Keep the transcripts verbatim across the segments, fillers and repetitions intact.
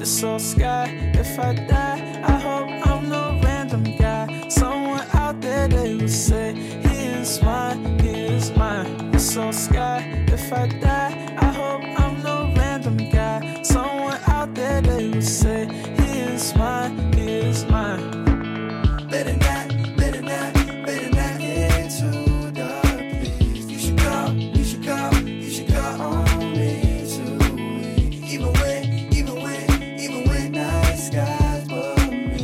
so sky. If I die, I hope I'm no random guy. Someone out there, they will say, he is mine, he is mine. It's so sky. If I die, I hope I'm no random guy. Someone out there, they will say, he is mine, he is mine. Better not, better not, better not get too dark, please. You should call, you should call, you should call on me too. Even when, even when, even when night skies above me.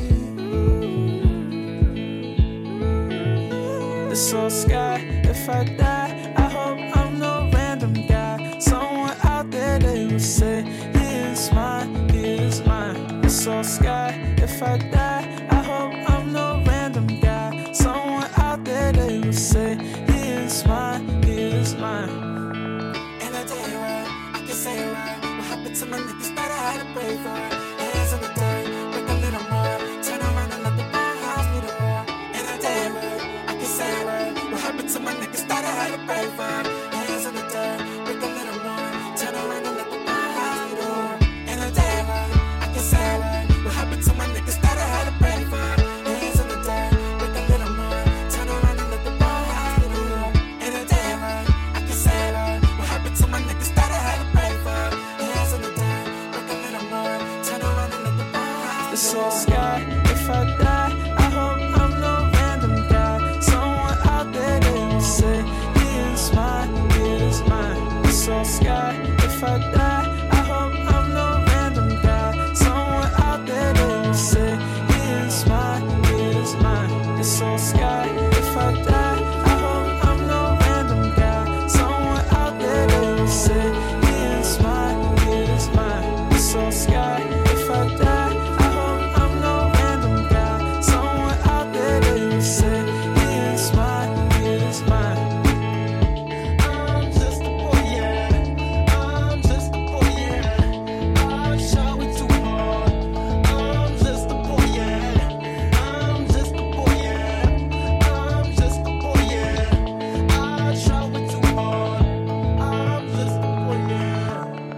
The soul sky, if I die, I hope I'm no random guy. Someone out there, they will say, he is mine, he is mine. The soul sky, if I die, I hope I'm no random guy. Someone out there, they will say, he is mine, he is mine. And I tell you what, I can say it right. What happened to my niggas that I had to pray for? Hands on the dirt, break a little more. Turn around and let the ball house me the war. And I tell you what, I can say it right. What happened to my niggas that I had to pray for? Hands on the dirt, break a little more. Turn around and let the ball house me the war. And I tell you what, I can say it right. What happened to my niggas that I had to pray for? Hands on the dirt, break a little more. Turn around and let the ball house me the war. And I tell you what, I can say it right. What happened to my niggas that I had to pray for? Hands on the dirt, break a little more. Turn around and let the ball house me the war. The soul sky, if I die, I hope I'm no random guy. Someone out there, they will say, he is mine, he is mine. The soul sky, if I die, I hope I'm no random guy. Someone out there, they will say, he is mine, he is mine. The soul sky, if I die, I hope I'm no random guy. Someone out there, they will say, he is mine, he is mine. The soul sky, if I die, I hope I'm no random guy. Someone out there, they will say, he is mine, he is mine. I'm just a boy, yeah. I'm just a boy, yeah. I shot with too hard. I'm just a boy, yeah. I'm just a boy, yeah. I'm just a boy, yeah. I shot with too hard. I'm just a boy, yeah.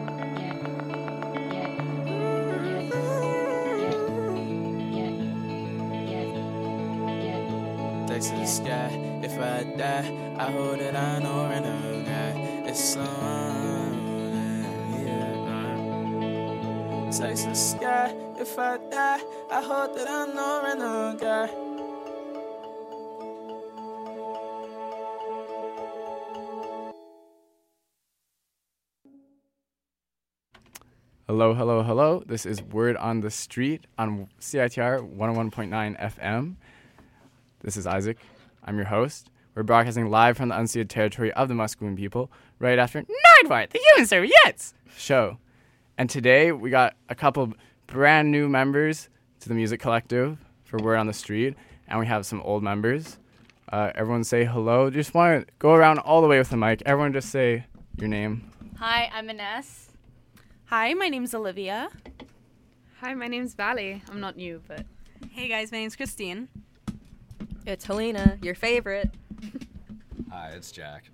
Text to the sky, if I die, I hope that I know random guy. It's someone, yeah. Text to the sky, if I die, I hope that I know random guy. Hello, hello, hello. This is Word on the Street on C I T R one oh one point nine F M. This is Isaac. I'm your host. We're broadcasting live from the unceded territory of the Musqueam people right after Nardwart, the Human Serviettes show. And today we got a couple brand new members to the music collective for Word on the Street, and we have some old members. Uh, everyone say hello. Just want to go around all the way with the mic. Everyone just say your name. Hi, I'm Ines. Hi, my name's Olivia. Hi, my name's Valley. I'm not new, but... Hey guys, my name's Christine. It's Helena, your favorite. Hi, it's Jack.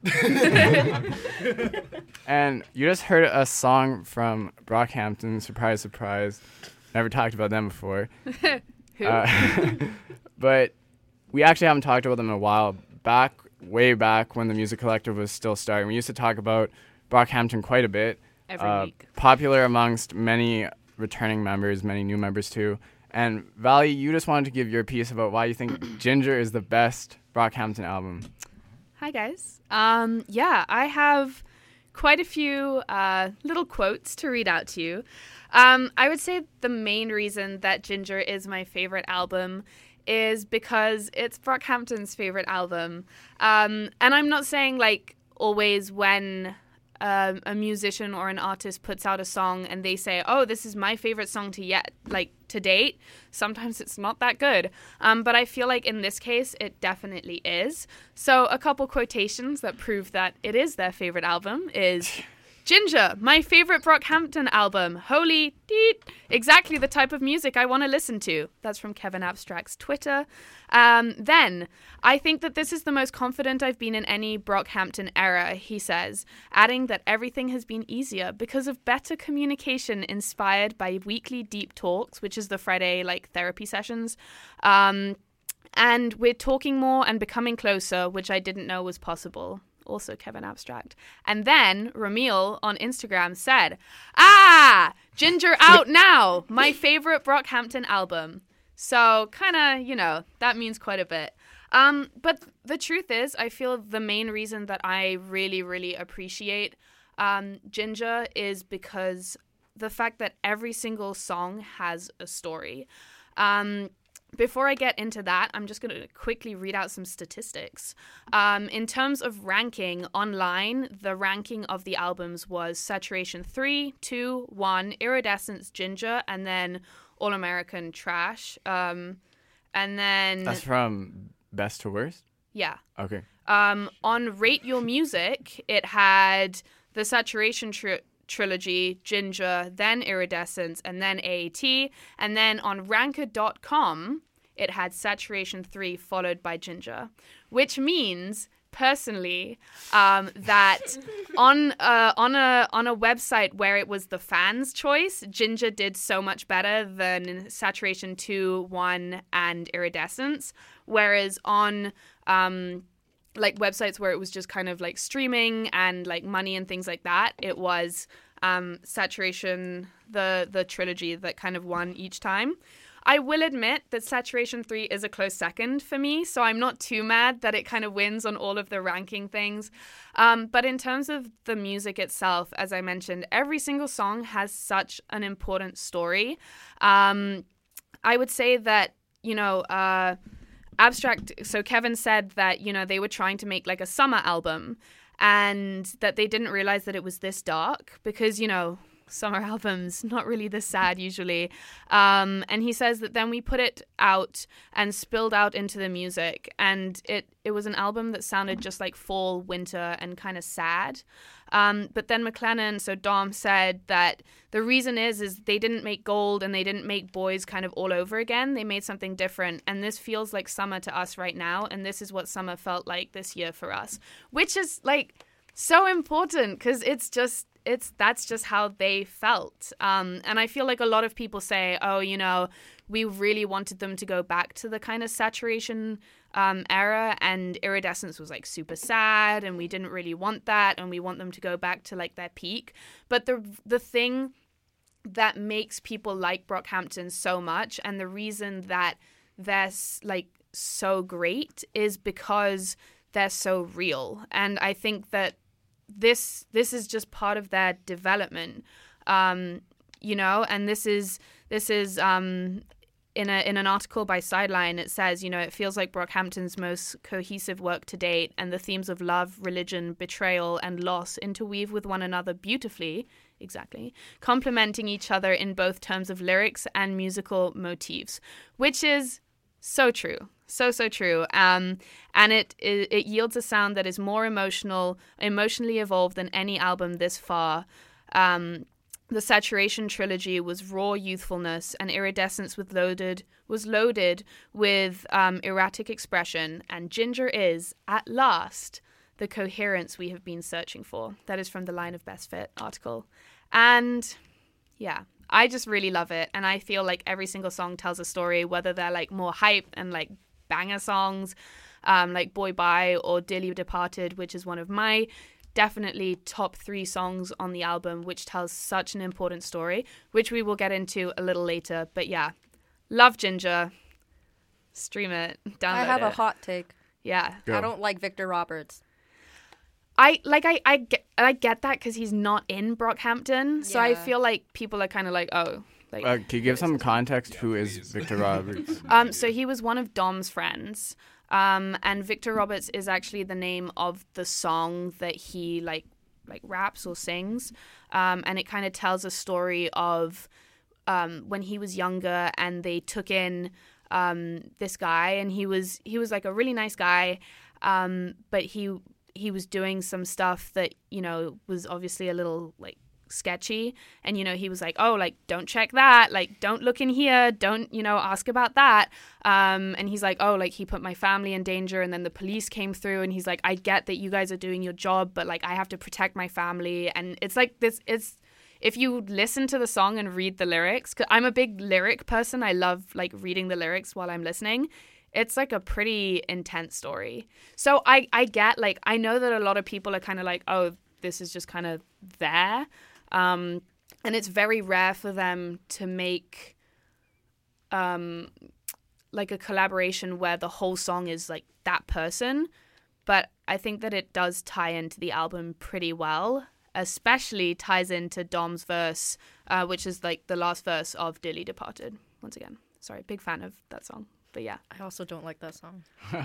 And you just heard a song from Brockhampton, surprise, surprise. Never talked about them before. Who? Uh, but we actually haven't talked about them in a while. Back, way back when the music collective was still starting, we used to talk about Brockhampton quite a bit. Every uh, week. Popular amongst many returning members, many new members too. And Valley, you just wanted to give your piece about why you think Ginger is the best Brockhampton album. Hi, guys. Um, yeah, I have quite a few uh, little quotes to read out to you. Um, I would say the main reason that Ginger is my favorite album is because it's Brockhampton's favorite album. Um, and I'm not saying, like, always when... Um, a musician or an artist puts out a song and they say, oh, this is my favorite song to yet, like to date. Sometimes it's not that good. Um, but I feel like in this case, it definitely is. So a couple quotations that prove that it is their favorite album is Ginger, my favorite Brockhampton album. Holy deet. Exactly the type of music I want to listen to. That's from Kevin Abstract's Twitter. Um, then, I think that this is the most confident I've been in any Brockhampton era, he says, adding that everything has been easier because of better communication inspired by weekly deep talks, which is the Friday like therapy sessions. Um, and we're talking more and becoming closer, which I didn't know was possible. Also Kevin Abstract. And then Ramil on Instagram said, ah, Ginger out now, my favorite Brockhampton album. So kind of, you know, that means quite a bit. Um, but the truth is, I feel the main reason that I really, really appreciate um, Ginger is because the fact that every single song has a story. Um, Before I get into that, I'm just going to quickly read out some statistics. Um, in terms of ranking online, the ranking of the albums was Saturation three, two, one, Iridescence, Ginger, and then All American Trash. Um, and then... That's from best to worst? Yeah. Okay. Um, on Rate Your Music, it had the Saturation tri- trilogy, Ginger, then Iridescence, and then A A T. And then on ranker dot com, it had Saturation three followed by Ginger, which means personally um, that on uh, on a on a website where it was the fans' choice, Ginger did so much better than Saturation two, one, and Iridescence, whereas on um, like websites where it was just kind of like streaming and like money and things like that, it was um, Saturation, the the trilogy that kind of won each time. I will admit that Saturation three is a close second for me, so I'm not too mad that it kind of wins on all of the ranking things. Um, but in terms of the music itself, as I mentioned, every single song has such an important story. Um, I would say that, you know, uh, Abstract, so Kevin said that, you know, they were trying to make like a summer album and that they didn't realize that it was this dark because, you know, summer albums, not really this sad usually. Um, and he says that then we put it out and spilled out into the music. And it, it was an album that sounded just like fall, winter, and kind of sad. Um, but then McLennan, so Dom, said that the reason is, is they didn't make Gold and they didn't make Boys kind of all over again. They made something different. And this feels like summer to us right now. And this is what summer felt like this year for us, which is like so important because it's just, it's that's just how they felt. Um, and I feel like a lot of people say, oh, you know, we really wanted them to go back to the kind of Saturation um, era, and Iridescence was like super sad and we didn't really want that, and we want them to go back to like their peak. But the the thing that makes people like Brockhampton so much, and the reason that they're like so great, is because they're so real. And I think that this this is just part of their development, um, you know, and this is this is um, in a in an article by Sideline. It says, you know, it feels like Brockhampton's most cohesive work to date, and the themes of love, religion, betrayal, and loss interweave with one another beautifully, exactly, complementing each other in both terms of lyrics and musical motifs, which is so true. So, so true. Um, and it, it it yields a sound that is more emotional, emotionally evolved than any album this far. Um, the Saturation trilogy was raw youthfulness, and Iridescence was loaded, was loaded with um, erratic expression. And Ginger is, at last, the coherence we have been searching for. That is from the Line of Best Fit article. And yeah, I just really love it. And I feel like every single song tells a story, whether they're like more hype and like banger songs um, like Boy Bye or Dearly Departed, which is one of my definitely top three songs on the album, which tells such an important story, which we will get into a little later. But yeah, love Ginger. Stream it, download it. I have it. a hot take. Yeah. Go. I don't like Victor Roberts. I like I, I get I get that because he's not in Brockhampton, so I Yeah. feel like people are kind of like, oh, like. Uh, can you give some context? Who is Victor Roberts? Um, so he was one of Dom's friends, um, and Victor Roberts is actually the name of the song that he like like raps or sings, um, and it kind of tells a story of um, when he was younger and they took in um, this guy, and he was he was like a really nice guy, um, but he. he was doing some stuff that, you know, was obviously a little like sketchy, and you know he was like, oh, like don't check that, like don't look in here, don't, you know, ask about that, um and he's like, oh, like he put my family in danger, and then the police came through, and he's like, I get that you guys are doing your job, but like I have to protect my family. And it's like this, it's if you listen to the song and read the lyrics, 'cause I'm a big lyric person, I love like reading the lyrics while I'm listening. It's like a pretty intense story. So I I get, like, I know that a lot of people are kind of like, oh, this is just kind of there. Um, and it's very rare for them to make um, like a collaboration where the whole song is like that person. But I think that it does tie into the album pretty well, especially ties into Dom's verse, uh, which is like the last verse of Dearly Departed. Once again, sorry, big fan of that song. But yeah. I also don't like that song.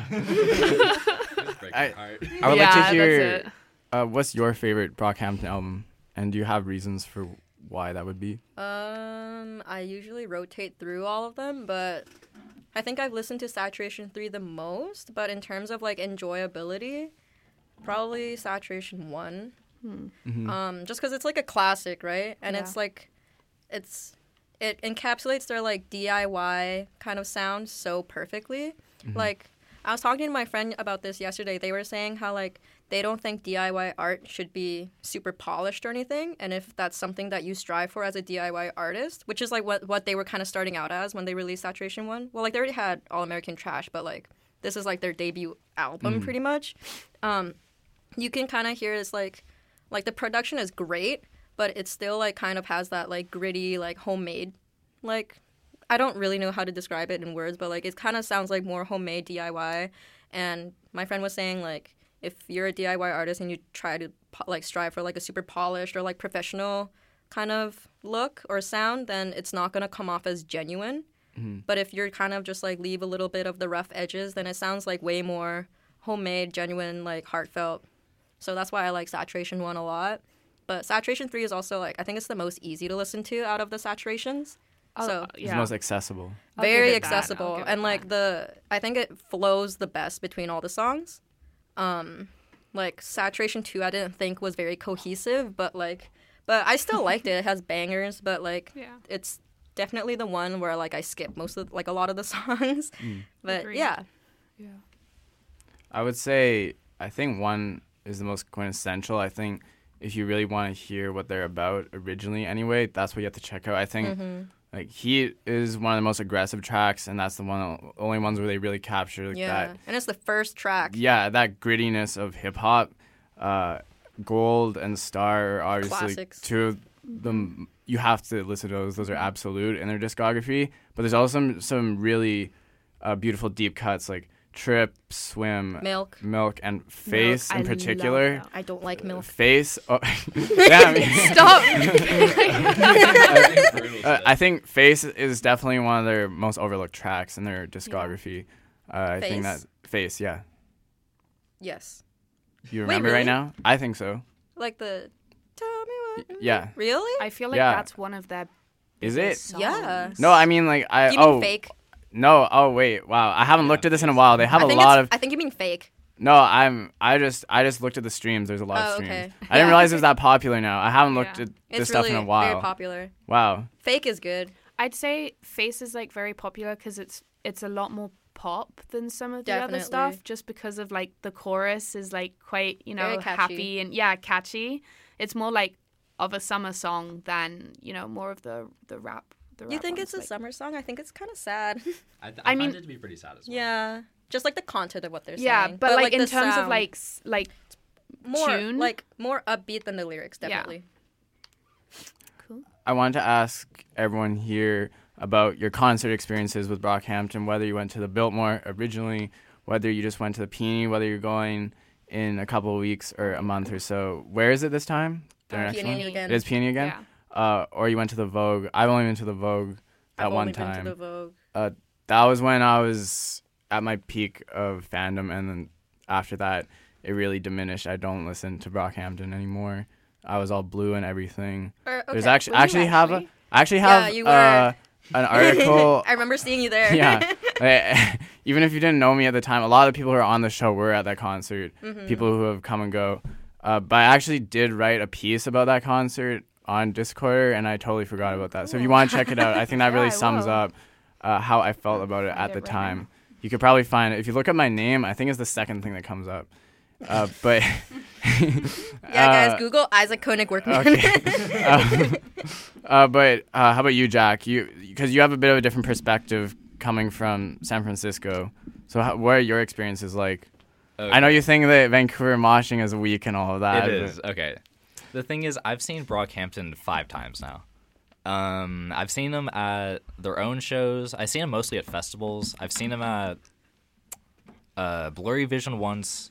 I, I would yeah, like to that's hear, it. uh, what's your favorite Brockhampton album? And do you have reasons for why that would be? Um, I usually rotate through all of them, but I think I've listened to Saturation three the most. But in terms of like enjoyability, probably Saturation one. Hmm. Mm-hmm. Um, just because it's like a classic, right? And Yeah. it's like, it's it encapsulates their like D I Y kind of sound so perfectly. Mm-hmm. Like, I was talking to my friend about this yesterday. They were saying how like they don't think D I Y art should be super polished or anything, and if that's something that you strive for as a D I Y artist, which is like what what they were kind of starting out as when they released Saturation one. Well, like they already had All American Trash, but like this is like their debut album Mm. pretty much. Um, you can kind of hear it's like like the production is great, but it still like kind of has that like gritty like homemade like I don't really know how to describe it in words, but like it kind of sounds like more homemade D I Y. And my friend was saying like if you're a D I Y artist and you try to po- like strive for like a super polished or like professional kind of look or sound, then it's not going to come off as genuine. Mm-hmm. But if you're kind of just like leave a little bit of the rough edges, then it sounds like way more homemade, genuine, like heartfelt. So that's why I like Saturation one a lot. But Saturation three is also like, I think it's the most easy to listen to out of the Saturations. Oh, So It's yeah. the most accessible. I'll give very it that. I'll accessible. give it And like that. the, I think it flows the best between all the songs. Um, like Saturation two, I didn't think was very cohesive, but like, but I still liked it. It has bangers, but like, Yeah. it's definitely the one where like I skip most of like a lot of the songs. Mm. But Agreed. yeah, Yeah. I would say I think one is the most quintessential. I think if you really want to hear what they're about originally anyway, that's what you have to check out. I think mm-hmm. like Heat is one of the most aggressive tracks, and that's the one only ones where they really capture like, yeah, that and it's the first track. yeah, that grittiness of hip hop. Uh, Gold and Star are obviously Classics. two of them. You have to listen to those; those are absolute in their discography. But there's also some some really uh, beautiful deep cuts like Trip, Swim, Milk. Milk, and Face I in love particular. that. I don't like milk. Face. Oh, yeah, I mean, Stop. uh, I think Face is definitely one of their most overlooked tracks in their discography. Uh, I think that Face? Face, yeah. Yes, You Wait, remember really? right now? I think so. like the. Tell me what. Y- yeah. Really? I feel like Yeah. that's one of their Is biggest it? Yeah. songs. No, I mean like I. Do you mean oh fake? no. Oh wait. Wow. I haven't looked at this in a while. They have I a think lot it's, of. I think you mean fake. No, I'm. I just. I just looked at the streams. There's a lot of Oh, streams. okay. I didn't Yeah. realize it was that popular now. I haven't looked Yeah. at this It's stuff really in a while. very popular. Wow. Fake is good. I'd say Face is like very popular because it's it's a lot more pop than some of the Definitely. other stuff, just because of like the chorus is like quite, you know, Very catchy. happy and yeah, catchy. It's more like of a summer song than, you know, more of the the rap. The You rap think ones, it's a like- summer song? I think it's kind of sad. I, I, I find mean- it to be pretty sad as well. Yeah, just like the content of what they're Yeah, saying. but, like, in the terms of sound, like s- like more tune? like more upbeat than the lyrics, Yeah. definitely. cool. I wanted to ask everyone here about your concert experiences with Brockhampton, whether you went to the Biltmore originally, whether you just went to the Peony, whether you're going in a couple of weeks or a month or so. Where is it this time? The Uh, next Peony one? again. It is Peony again? Yeah. Uh, or you went to the Vogue. I've only been to the Vogue at I've one only time. been to the Vogue. Uh, that was when I was at my peak of fandom, and then after that, it really diminished. I don't listen to Brockhampton anymore. I was all blue and everything. Or, okay. There's actually Were you actually have a actually? I actually Yeah, have you uh, were. an article. I remember seeing you there. Yeah, Like, even if you didn't know me at the time, a lot of the people who are on the show were at that concert. Mm-hmm. People who have come and go. Uh, but I actually did write a piece about that concert on Discord, and I totally forgot about that. So if you want to check it out, I think that really Yeah, I sums will. up uh, how I felt about it Find at it the right time. now. You could probably find it. If you look up my name, I think it's the second thing that comes up. Uh, but Yeah, guys, uh, Google Isaac Koenig Workman. Okay. uh, uh, but uh, how about you, Jack? You because you have a bit of a different perspective coming from San Francisco. So how, what are your experiences like? Okay. I know you think that Vancouver moshing is weak and all of that. It but- is. Okay. The thing is, I've seen Brockhampton five times now. Um, I've seen them at their own shows. I've seen them mostly at festivals. I've seen them at uh, Blurry Vision once,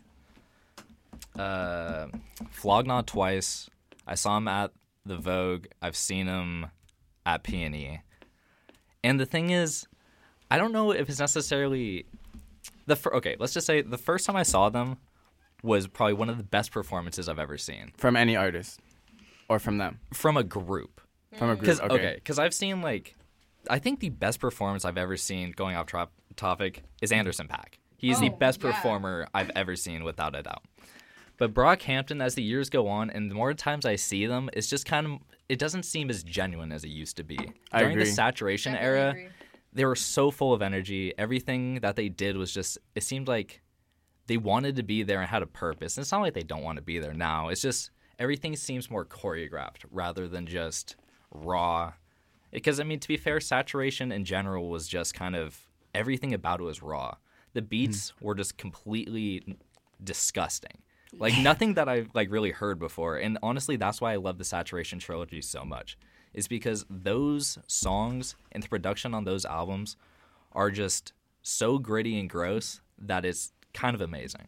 uh, Flognaw twice. I saw them at the Vogue. I've seen them at P and E. And the thing is, I don't know if it's necessarily the fir- okay. Let's just say the first time I saw them was probably one of the best performances I've ever seen From any artist, or from them, from a group. from a group. Because Okay. okay, because I've seen like, I think the best performance I've ever seen, going off trop- topic, is Anderson .Paak. He's the best performer I've ever seen, without a doubt. But Brockhampton, as the years go on, and the more times I see them, it's just kind of, it doesn't seem as genuine as it used to be. I During the agree. saturation Definitely era, agree. they were so full of energy. Everything that they did was just, it seemed like they wanted to be there and had a purpose. And it's not like they don't want to be there now. It's just everything seems more choreographed rather than just raw. Because, I mean, to be fair, Saturation in general was just kind of, everything about it was raw. The beats were just completely disgusting. Like, nothing that I've, like, really heard before. And honestly, that's why I love the Saturation trilogy so much. Is because those songs and the production on those albums are just so gritty and gross that it's kind of amazing.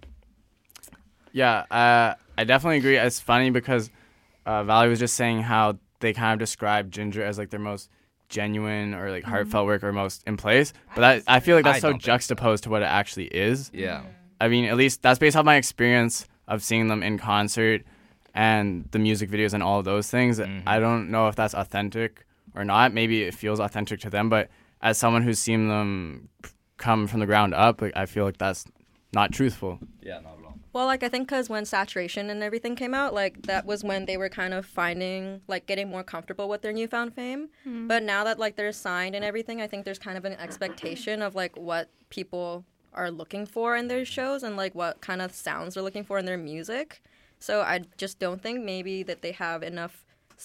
Yeah, uh, I definitely agree. It's funny because uh, Valley was just saying how they kind of describe Ginger as like their most genuine or like heartfelt work or most in place. But that, I feel like that's I so don't think so. juxtaposed to what it actually is. Yeah. I mean, at least that's based off my experience of seeing them in concert and the music videos and all of those things. Mm-hmm. I don't know if that's authentic or not. Maybe it feels authentic to them, but as someone who's seen them come from the ground up, like I feel like that's not truthful. Yeah, not at all. Well, like, I think because when Saturation and everything came out, like, that was when they were kind of finding, like, getting more comfortable with their newfound fame. But now that, like, they're signed and everything, I think there's kind of an expectation of, like, what people are looking for in their shows and, like, what kind of sounds they're looking for in their music. So I just don't think maybe that they have enough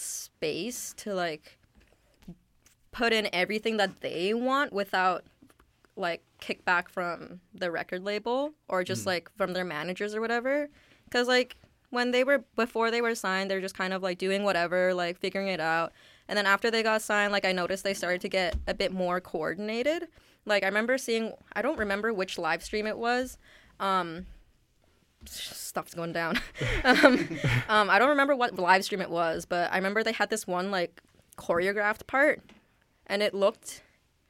space to, like, put in everything that they want without, like, kickback from the record label or just like from their managers or whatever. Because like when they were before they were signed, they're just kind of like doing whatever, like figuring it out. And then after they got signed, like I noticed they started to get a bit more coordinated. Like I remember seeing, I don't remember which live stream it was. Um, stuff's going down. um, um, I don't remember what live stream it was, but I remember they had this one like choreographed part, and it looked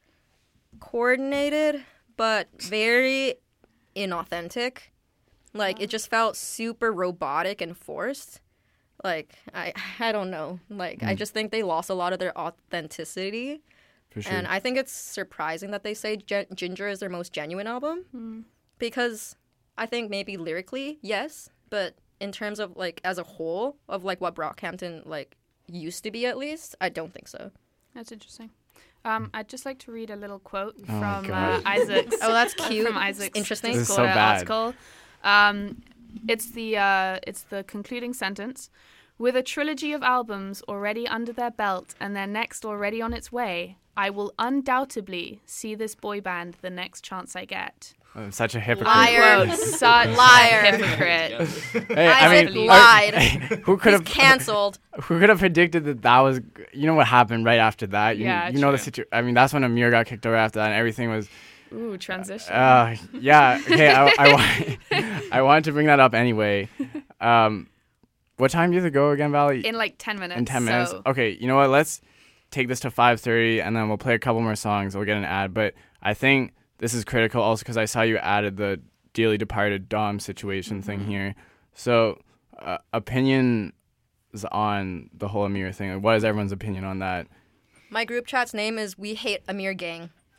coordinated but very inauthentic. Like it just felt super robotic and forced. Like I I don't know. Like Mm. I just think they lost a lot of their authenticity. For sure. And I think it's surprising that they say Gen- Ginger is their most genuine album. Because I think maybe lyrically, yes, but in terms of like as a whole of like what Brockhampton like used to be at least, I don't think so. That's interesting. Um, I'd just like to read a little quote Oh my from uh, God. Isaac's. Oh, that's cute. From Isaac's Interesting. This is so Discord bad. article. Um, it's the uh, it's the concluding sentence. With a trilogy of albums already under their belt and their next already on its way, I will undoubtedly see this boy band the next chance I get. I'm such a hypocrite. Liar. Quote, such Liar. a hypocrite. Hey, Isaac I mean, lied. who could He's have canceled. who could have predicted that that was? You know what happened right after that? You, Yeah, you know the true. situation. I mean, that's when Amir got kicked over after that, and everything was. Ooh, transition. Uh, yeah. Okay. I, I, want, I wanted to bring that up anyway. Um, what time do you have to go again, Valley? In like ten minutes. In ten minutes. So Okay. You know what? Let's take this to five thirty, and then we'll play a couple more songs. We'll get an ad, but I think this is critical also because I saw you added the dearly departed Dom situation Mm-hmm. thing here. So, uh, opinions on the whole Amir thing. Like, what is everyone's opinion on that? My group chat's name is We Hate Amir Gang.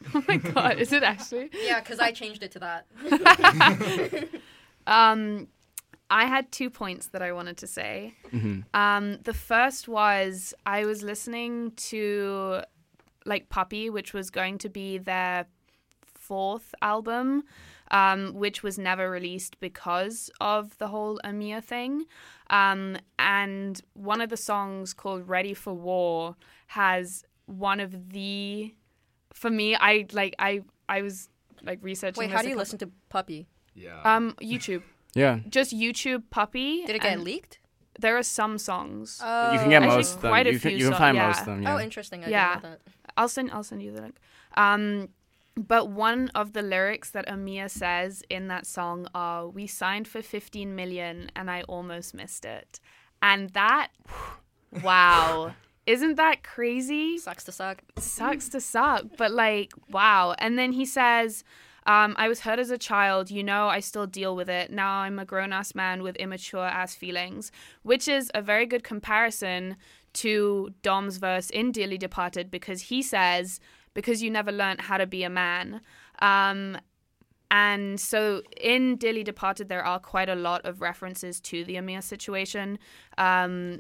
Oh my god, is it actually? Yeah, because I changed it to that. Um, I had two points that I wanted to say. Mm-hmm. Um, the first was I was listening to like Puppy, which was going to be their fourth album, um, which was never released because of the whole Amir thing. Um, and one of the songs called Ready for War has one of the, for me, I like, I, I was like researching Wait, this how a do you couple- listen to Puppy? Yeah. Um, YouTube. Yeah. Just YouTube Puppy. Did it get and leaked? There are some songs. Oh, You can get Actually, most of them. quite a You can, few you can so- find yeah. most of them. Yeah. Oh, interesting. I Yeah. didn't know that. I'll send I'll send you the link. Um, but one of the lyrics that Amir says in that song are, "We signed for fifteen million and I almost missed it," and that, wow, isn't that crazy? Sucks to suck. Sucks to suck, but like, wow. And then he says, um, I was hurt as a child, you know, I still deal with it. Now I'm a grown-ass man with immature ass feelings, which is a very good comparison to Dom's verse in Dearly Departed, because he says, because you never learnt how to be a man. Um, and so in Dearly Departed, there are quite a lot of references to the Amir situation. Um,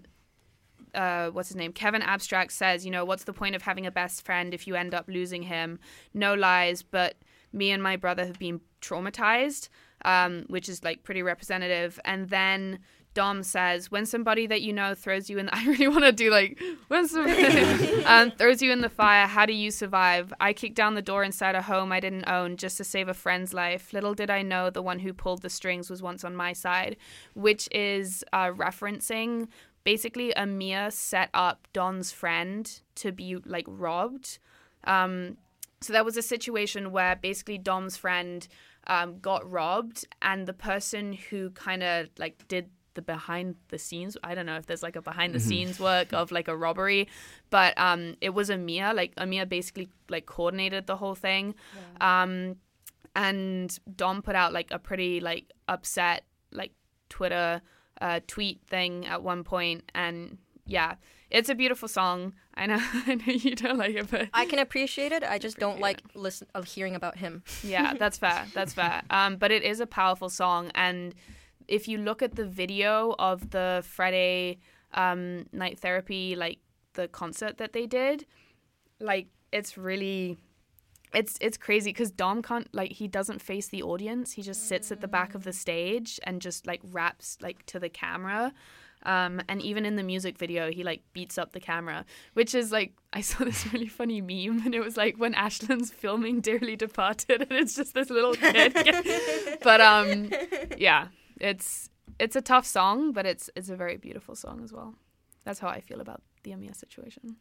Uh, what's his name? Kevin Abstract says, you know, what's the point of having a best friend if you end up losing him? No lies, but me and my brother have been traumatized, um, which is like pretty representative. And then Dom says, when somebody that you know throws you in, the, I really want to do like, when somebody um, throws you in the fire, how do you survive? I kicked down the door inside a home I didn't own just to save a friend's life. Little did I know the one who pulled the strings was once on my side, which is uh, referencing basically Amir set up Don's friend to be like robbed. Um, so there was a situation where basically Dom's friend um, got robbed, and the person who kind of like did the behind the scenes, I don't know if there's like a behind the scenes work of like a robbery, but um, it was Amir. Like Amir basically like coordinated the whole thing. Yeah. Um, and Dom put out like a pretty like upset like Twitter uh, tweet thing at one point, and yeah, it's a beautiful song. I know, I know you don't like it, but I can appreciate it. I just don't like listen of hearing about him. yeah, that's fair. That's fair. Um, but it is a powerful song, and if you look at the video of the Friday um, Night Therapy, like the concert that they did, like it's really, it's it's crazy because Dom can't, like, he doesn't face the audience. He just sits at the back of the stage and just like raps like to the camera. Um, and even in the music video, he like beats up the camera, which is like, I saw this really funny meme, and it was like when Ashlyn's filming Dearly Departed, and it's just this little kid. But um, yeah, it's it's a tough song, but it's it's a very beautiful song as well. That's how I feel about the Amir situation.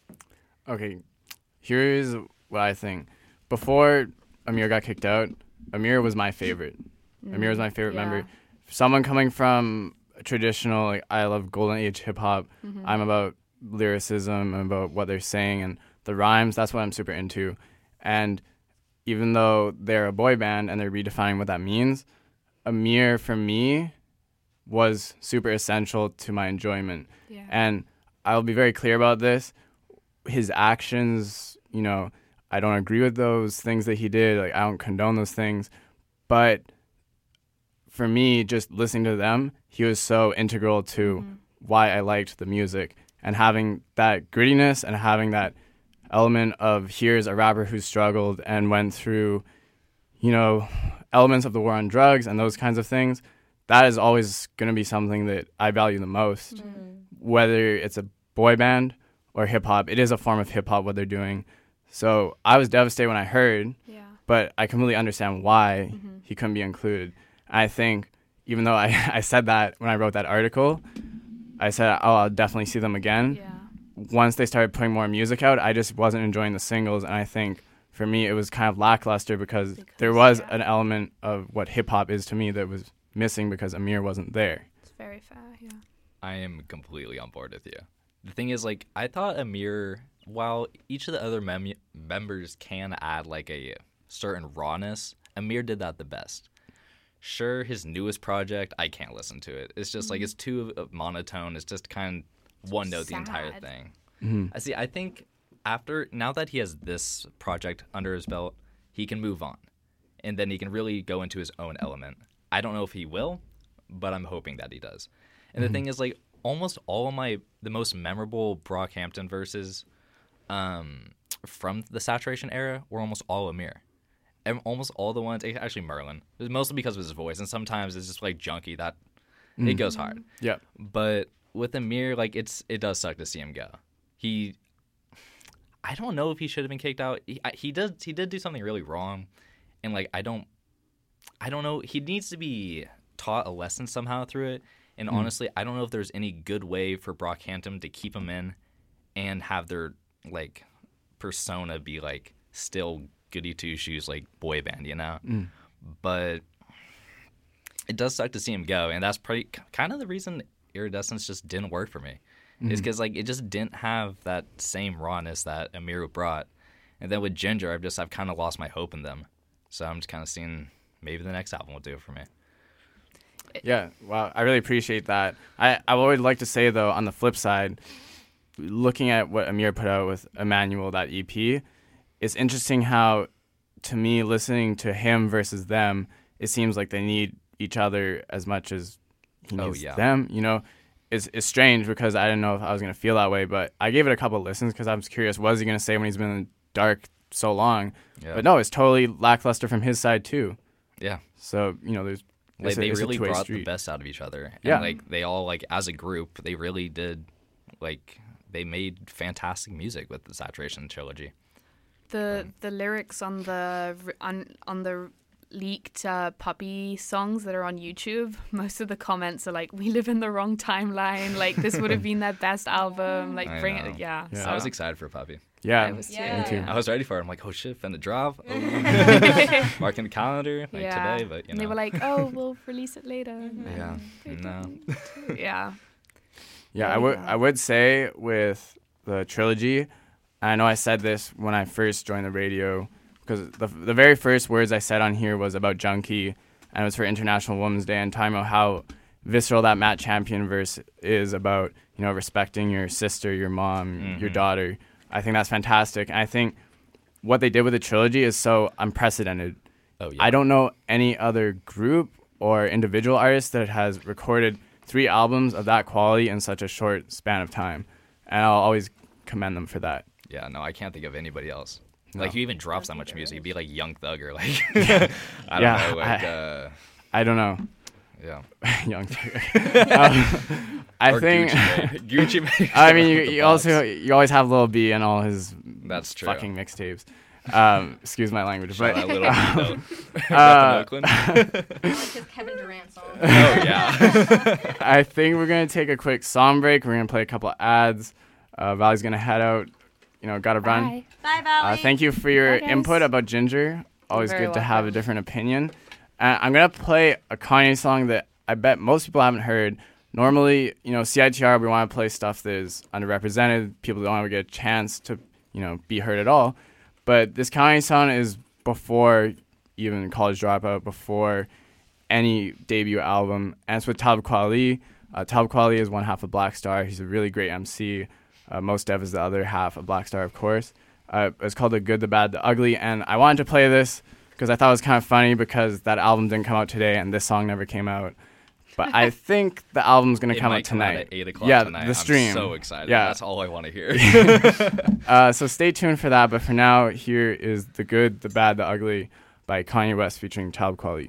Okay, here's what I think. Before Amir got kicked out, Amir was my favorite. Mm, Amir was my favorite yeah. member. Someone coming from traditional, like, I love golden age hip hop. Mm-hmm. I'm about lyricism, I'm about what they're saying and the rhymes. That's what I'm super into. And even though they're a boy band and they're redefining what that means, Amir for me was super essential to my enjoyment. Yeah. And I'll be very clear about this. His actions, you know, I don't agree with those things that he did. Like, I don't condone those things. But for me, just listening to them, he was so integral to mm-hmm. why I liked the music. And having that grittiness and having that element of here's a rapper who struggled and went through, you know, elements of the war on drugs and those kinds of things, that is always going to be something that I value the most. Mm-hmm. Whether it's a boy band or hip-hop, it is a form of hip-hop what they're doing. So I was devastated when I heard, yeah. but I completely understand why mm-hmm. he couldn't be included. I think even though I, I said that when I wrote that article, I said, oh, I'll definitely see them again. Yeah. Once they started putting more music out, I just wasn't enjoying the singles. And I think for me, it was kind of lackluster because, because there was yeah. an element of what hip-hop is to me that was missing because Amir wasn't there. It's very fair, yeah. I am completely on board with you. The thing is, like, I thought Amir, while each of the other mem- members can add, like, a certain rawness, Amir did that the best. Sure, his newest project, I can't listen to it. It's just, mm-hmm. like, it's too monotone. It's just kind of one note Sad. the entire thing. Mm-hmm. I see, I think after now that he has this project under his belt, he can move on, and then he can really go into his own element. I don't know if he will, but I'm hoping that he does. And mm-hmm. the thing is, like, almost all of my the most memorable Brockhampton verses um, from the Saturation era were almost all Amir. And almost all the ones, actually Merlin, it was mostly because of his voice, and sometimes it's just like junky that mm. it goes hard. Yeah. But with Amir, like it's it does suck to see him go. He, I don't know if he should have been kicked out. He I, he did he did do something really wrong, and like I don't, I don't know. He needs to be taught a lesson somehow through it. And mm. honestly, I don't know if there's any good way for Brockhampton to keep him in, and have their like persona be like still goody two shoes like boy band, you know. Mm. But it does suck to see him go, and that's pretty kind of the reason Iridescence just didn't work for me. Mm. Is because like it just didn't have that same rawness that Amiru brought, and then with Ginger, I've just I've kind of lost my hope in them. So I'm just kind of seeing maybe the next album will do it for me. Yeah, wow, I really appreciate that. I I would like to say though, on the flip side, looking at what Amir put out with Emmanuel, that E P. It's interesting how, to me, listening to him versus them, it seems like they need each other as much as he needs oh, yeah. them. You know, it's it's strange because I didn't know if I was going to feel that way, but I gave it a couple of listens because I was curious, what is he going to say when he's been in the dark so long? Yeah. But no, it's totally lackluster from his side too. Yeah. So, you know, there's like it's they a, it's really brought street. the best out of each other. And yeah. like they all like as a group, they really did like they made fantastic music with the Saturation trilogy. The the lyrics on the on on the leaked uh, Puppy songs that are on YouTube, most of the comments are like, "We live in the wrong timeline. Like this would have been their best album. Like I bring know. it." Yeah, yeah. So. I was excited for Puppy. Yeah, I was yeah. too. Me too. I was ready for it. I'm like, oh shit, finna drop. Oh. Marking the calendar like yeah. today, but you know. And they were like, "Oh, we'll release it later." yeah, no. yeah. Yeah, I would I would say with the trilogy, I know I said this when I first joined the radio, because the the very first words I said on here was about Junkie, and it was for International Women's Day, and talking about how visceral that Matt Champion verse is about, you know, respecting your sister, your mom, mm-hmm. your daughter. I think that's fantastic, and I think what they did with the trilogy is so unprecedented. Oh yeah. I don't know any other group or individual artist that has recorded three albums of that quality in such a short span of time, and I'll always commend them for that. Yeah, no, I can't think of anybody else. No. Like, who even drops that much music? It'd be like Young Thug or like, I don't yeah, know. Like, I, uh, I don't know. Yeah. Young Thug. um, I or think. Gucci Mane. Gucci Mane. I mean, you, you also you always have Lil B and all his That's true. fucking mixtapes. Um, excuse my language, Shout but out Lil B, though. uh, Oakland. Like his Kevin Durant song. Oh yeah. I think we're gonna take a quick song break. We're gonna play a couple of ads. Uh, Valley's gonna head out. You know, gotta run. Bye. Bye, Valley. Uh, thank you for your Bye, guys. input about Ginger. Always You're good very to have a welcome. different opinion. Uh, I'm gonna play a Kanye song that I bet most people haven't heard. Normally, you know, C I T R, we want to play stuff that is underrepresented. People don't ever get a chance to, you know, be heard at all. But this Kanye song is before even College Dropout, before any debut album, and it's with Talib Kweli. Uh, Talib Kweli is one half of Black Star. He's a really great M C. Uh, Mos Def is the other half of Black Star, of course. Uh, it's called The Good, The Bad, The Ugly, and I wanted to play this because I thought it was kind of funny because that album didn't come out today and this song never came out. But I think the album's going to It come might out come out tonight. at eight o'clock yeah, tonight. the stream. I'm so excited. Yeah. That's all I want to hear. uh, so stay tuned for that. But for now, here is The Good, The Bad, The Ugly by Kanye West featuring Talib Kweli.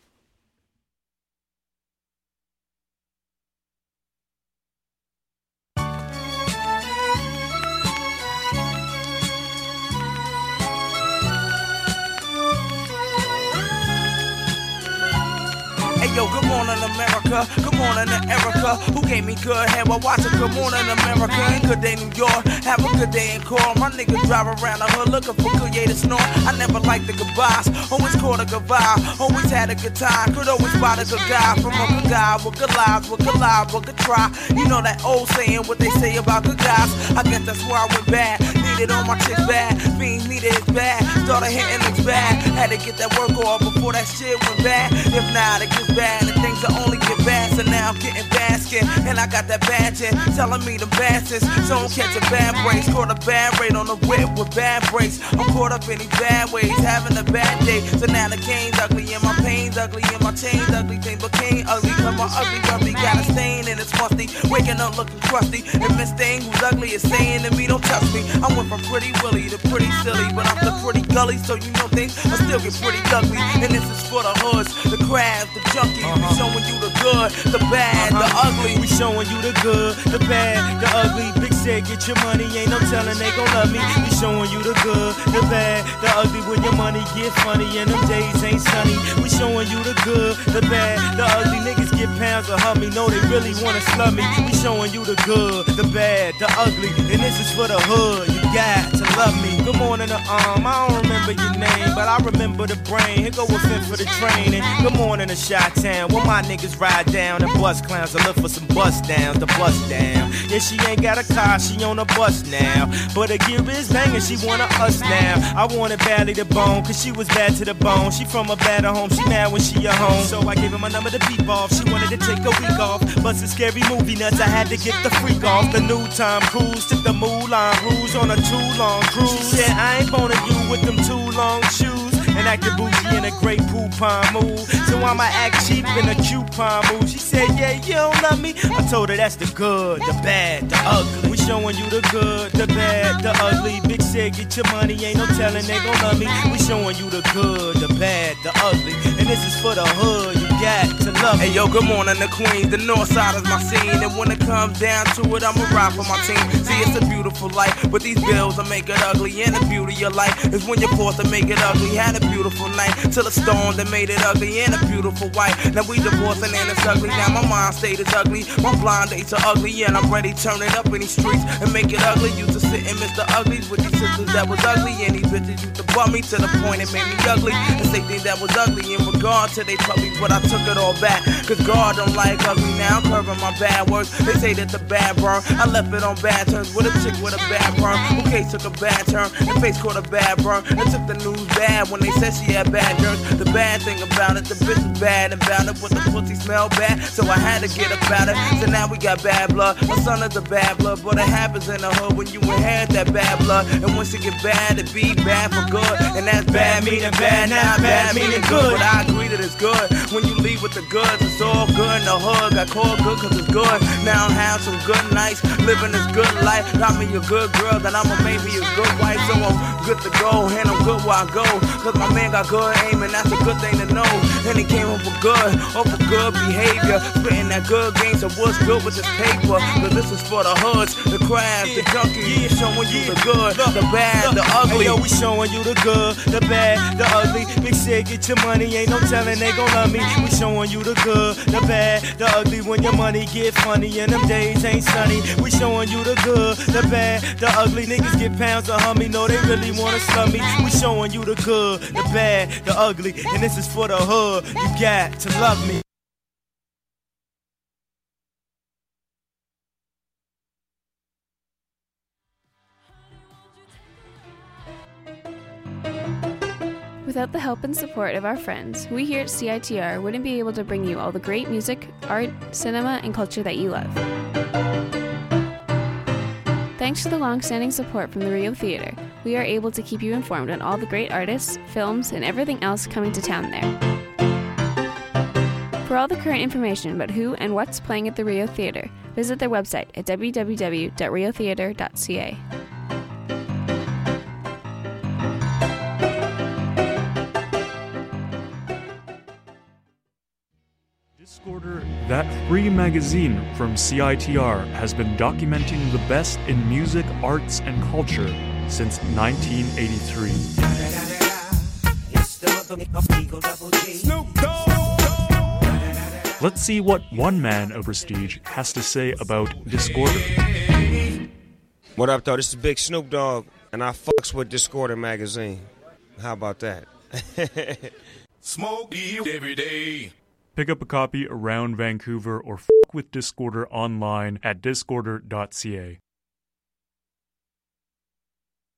Yo, good morning, America. Good morning to Erica, who gave me good head while watching Good Morning America. And good day, New York. Have a good day in Coral. My niggas drive around the hood looking for creative snort. I never liked the goodbyes. Always caught a good vibe. Always had a good time. Could always spot a good guy from a good guy with good lives, with good lives, with good try. You know that old saying, what they say about good guys. I guess that's where I went bad. it on my chick's bad. Fiends needed it bad. Started hitting looks bad. Had to get that work off before that shit went bad. If not, it gets bad. And things will only get bad. So now I'm getting basket. And I got that badge in. Telling me the bastards. So don't catch a bad breaks. Caught a bad rate on the whip with bad breaks. I'm caught up in these bad ways. Having a bad day. So now the game's ugly. And my pain's ugly. And my chain's ugly. Thing became ugly. Cause my ugly ugly got a stain and it's musty. Waking up looking crusty. And Miss Thing who's ugly is saying to me, don't touch me. I went from pretty willy to pretty silly. But I'm the pretty gully. So you know things I still get pretty ugly. And this is for the hoods, the crabs, the junkies. Uh-huh. We showing you the good, the bad, uh-huh. the ugly. We showing you the good, the bad, the ugly. Big said get your money, ain't no telling they gon' love me. We showing you the good, the bad, the ugly. When your money get funny and them days ain't sunny. We showing you the good, the bad, the ugly. Niggas get pounds of hummy, know they really wanna slum me. We showing you the good, the bad, the ugly. And this is for the hood, you got to love me. Good morning to um, I don't remember your name, but I remember the brain. Here go a fit for the training. Good morning to Chi-Town, where my niggas ride down and bust clowns. I look for some bust downs to bust down. Yeah, she ain't got a car, she on a bus now. But her gear is banging, she wanna us now. I wanted badly to bone, cause she was bad to the bone. She from a better home, she mad when she at home. So I gave her my number to beep off. She wanted to take a week off. Bustin' scary movie nuts, I had to get the freak off. The new Tom Cruise took the Moulin Rouge on a too long cruise. She said, I ain't boning you with them too long shoes. And acting bougie in a great poupon mood. So I'ma act cheap in a coupon mood. She said, yeah, you don't love me. I told her that's the good, the bad, the ugly. We showing you the good, the bad, the ugly. Big said, get your money, ain't no telling they gon' love me. We showing you the good, the bad, the ugly. And this is for the hood, you got to love me. Hey yo, good morning to Queens. The north side is my scene. And when it comes down to it, I'ma ride for my team. See, it's a beautiful life. But these bills will make it ugly. And the beauty of life is when you're forced to make it ugly. Had a beautiful night till a storm that made it ugly and a beautiful white. Now we divorcing and it's ugly. Now my mind state is ugly. My blind dates are ugly and I'm ready to turn it up in these streets and make it ugly. Used to sit and miss the uglies with these sisters that was ugly and these bitches used to bum me to the point it made me ugly and say things that was ugly in regard to they puppies, but I took it all back cause God don't like ugly. Now I'm curving my bad words. They say that the bad burn. I left it on bad terms with a chick with a bad burn. Who case took a bad turn and face caught a bad burn and took the news bad when they said she had bad germs. The bad thing about it, the bitch is bad about it, but the pussy smell bad, so I had to get about it. So now we got bad blood. My son is a bad blood, but it happens in the hood when you inherit that bad blood. And once it get bad, it be bad for good. And that's bad meaning bad, not bad meaning good. But I agree that it's good. When you leave with the goods, it's all good in the hood. Got called good cause it's good. Now I'm having some good nights, living this good life. Got me a good girl, then I'm a maybe a good wife. So I'm good to go, and I'm good where I go. Cause my man got good aim, and that's a good thing to know. And he came home for good, or for good behavior. Spitting that good game, so what's good with this paper? Cause this is for the hoods, the crabs, the junkies. Yeah, showing you the good, the bad, the ugly. Hey, yo, we showing you the good, the bad, the ugly. Big said, get your money, ain't no telling they gon' love me. We showing you the good, the bad, the ugly. When your money get funny and them days ain't sunny. We showing you the good, the bad, the ugly. Niggas get pounds of hummy, know they really wanna slum me. We showing you the good, the bad, the ugly. And this is for the hood, you got to love me. Without the help and support of our friends, we here at C I T R wouldn't be able to bring you all the great music, art, cinema, and culture that you love. Thanks to the long-standing support from the Rio Theater, we are able to keep you informed on all the great artists, films, and everything else coming to town there. For all the current information about who and what's playing at the Rio Theater, visit their website at w w w dot rio theater dot c a. Discorder, that free magazine from C I T R, has been documenting the best in music, arts, and culture since nineteen eighty-three. Let's see what one man of prestige has to say about Discorder. What up, though? This is Big Snoop Dogg, and I fucks with Discorder magazine. How about that? Smoke weed every day. Pick up a copy around Vancouver or fuck with Discorder online at discorder dot c a.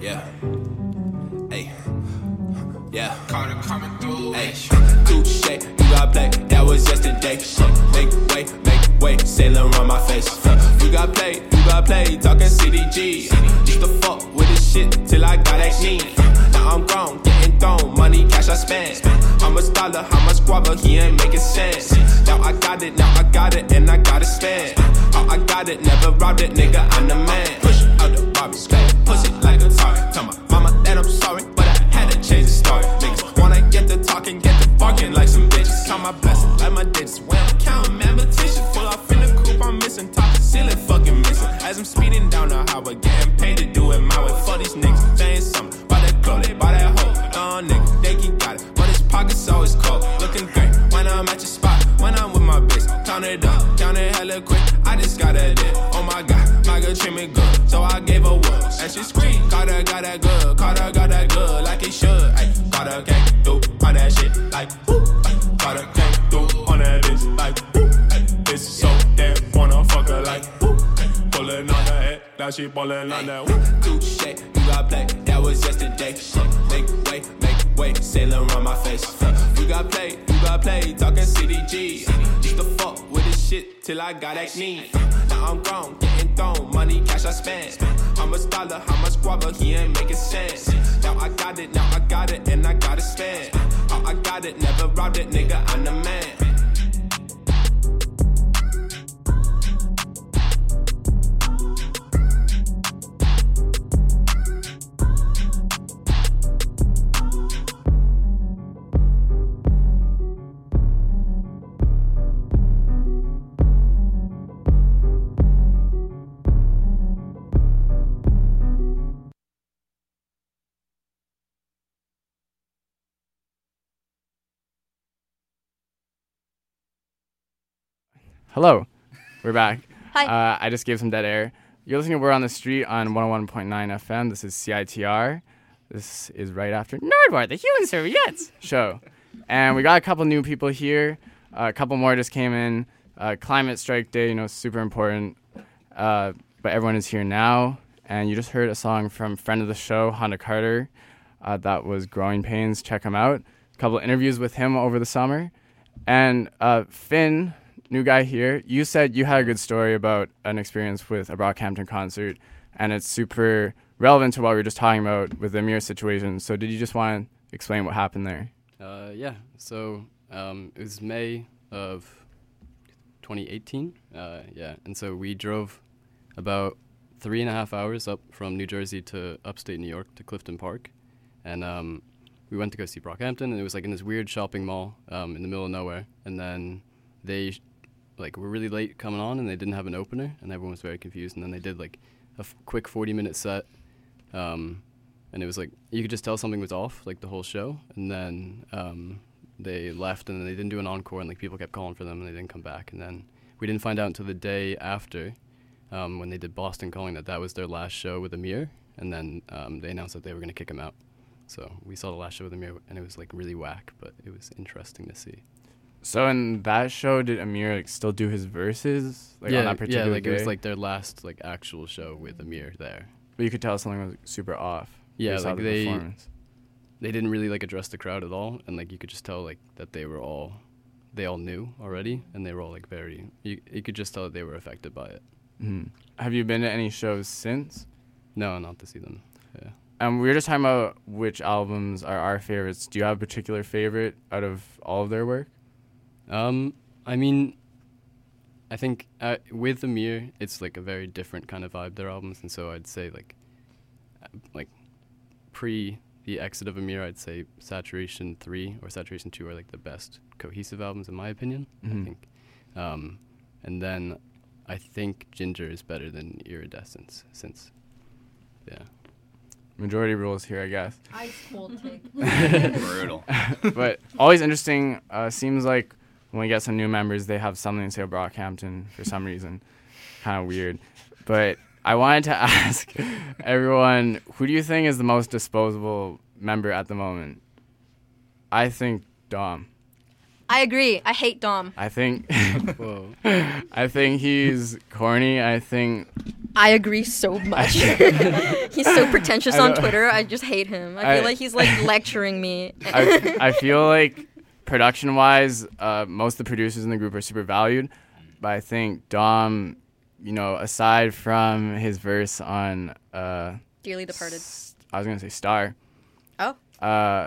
Yeah. Hey. Yeah. Hey. Touche, you got play. That was yesterday. Make way, make way. Sailing around my face. You got play, you got play. Talking C D G. Used to fuck with this shit till I got that knee. Now I'm grown, getting thrown. Money, cash I spend. I'm a scholar, I'm a squabber. He ain't making sense. Now I got it, now I got it, and I gotta spend. Oh, I got it, never robbed it, nigga. I'm the man. Push out the Barbie, push it like a tar. Tell my mama that I'm sorry, but I had to change the story. Niggas wanna get the talking, get the barking like some bitches. Count my blessings, like my digits. When I'm counting, man, petition. Pull off in the coupe, I'm missing. Top to ceiling, fucking missing. As I'm speeding down the highway, getting paid to do it my way. For these niggas, saying something. Buy that clothes, they buy that hoe. No, nigga, they keep got it. But his pockets always cold. Looking great when I'm at your spot. When I'm with my bitch, count it up, count it hella quick. I just got a dip. Oh my god, my girl treat me good. So I gave her one. And she screamed, caught her, got that good. Caught her, got that good, like it should. Ay, caught her, came through on that shit, like whoop. Caught her, came through on that bitch, like whoop. Bitch so damn wanna fuck her, like whoop. Pulling on her head, now she pulling on that whoop. Touche, you got play, that was yesterday. Make way, make way, sailing around my face. You got play, you got play, talking C D G. Used to fuck with this shit till I got that knee. Now I'm grown, getting thrown, money, cash I spend. I'm a scholar, I'm a squabber, he ain't making sense. Now I got it, now I got it, and I gotta spend. Oh, I got it, never robbed it, nigga, I'm the man. Hello, we're back. Hi. Uh, I just gave some dead air. You're listening to We're on the Street on one oh one point nine F M. This is C I T R. This is right after Nerdwar, the Human Serviettes show. And we got a couple new people here. Uh, a couple more just came in. Uh, Climate Strike Day, you know, super important. Uh, but everyone is here now. And you just heard a song from friend of the show, Honda Carter. Uh, that was Growing Pains. Check him out. A couple interviews with him over the summer. And uh, Finn... new guy here, you said you had a good story about an experience with a Brockhampton concert, and it's super relevant to what we were just talking about with the Amir situation. So did you just want to explain what happened there? Uh, yeah, so um, it was May of twenty eighteen, uh, yeah, and so we drove about three and a half hours up from New Jersey to upstate New York to Clifton Park, and um, we went to go see Brockhampton, and it was like in this weird shopping mall um, in the middle of nowhere, and then they... like were really late coming on, and they didn't have an opener, and everyone was very confused. And then they did like a f- quick forty minute set, um, and it was like you could just tell something was off like the whole show. And then um, they left, and then they didn't do an encore, and like people kept calling for them, and they didn't come back. And then we didn't find out until the day after um, when they did Boston Calling that that was their last show with Amir, and then um, they announced that they were going to kick him out. So we saw the last show with Amir, and it was like really whack, but it was interesting to see. So in that show, did Amir like still do his verses like yeah, on that particular yeah, like day? it was like their last like actual show with Amir there. But you could tell something was super off. Yeah, You saw like the they performance. they didn't really like address the crowd at all, and like you could just tell like that they were all they all knew already, and they were all like very you you could just tell that they were affected by it. Mm-hmm. Have you been to any shows since? No, not to see them. Yeah. Um, we were just talking about which albums are our favorites. Do you have a particular favorite out of all of their work? Um, I mean, I think uh, with Amir, it's like a very different kind of vibe, their albums, and so I'd say like, uh, like, pre the exit of Amir, I'd say Saturation three or Saturation two are like the best cohesive albums in my opinion, Mm-hmm. I think. Um, and then I think Ginger is better than Iridescence, since, yeah. Majority rules here, I guess. Ice cold take. Brutal. But always interesting. Uh, seems like when we get some new members, they have something to say about Brockhampton for some reason. Kind of weird. But I wanted to ask everyone, who do you think is the most disposable member at the moment? I think Dom. I agree. I hate Dom. I think Whoa. I think he's corny. I think I agree so much. He's so pretentious on Twitter. I just hate him. I feel I, like he's like lecturing me. I, I feel like production-wise, uh, most of the producers in the group are super valued, but I think Dom, you know, aside from his verse on uh, Dearly Departed, S- I was gonna say Star. Oh. Uh,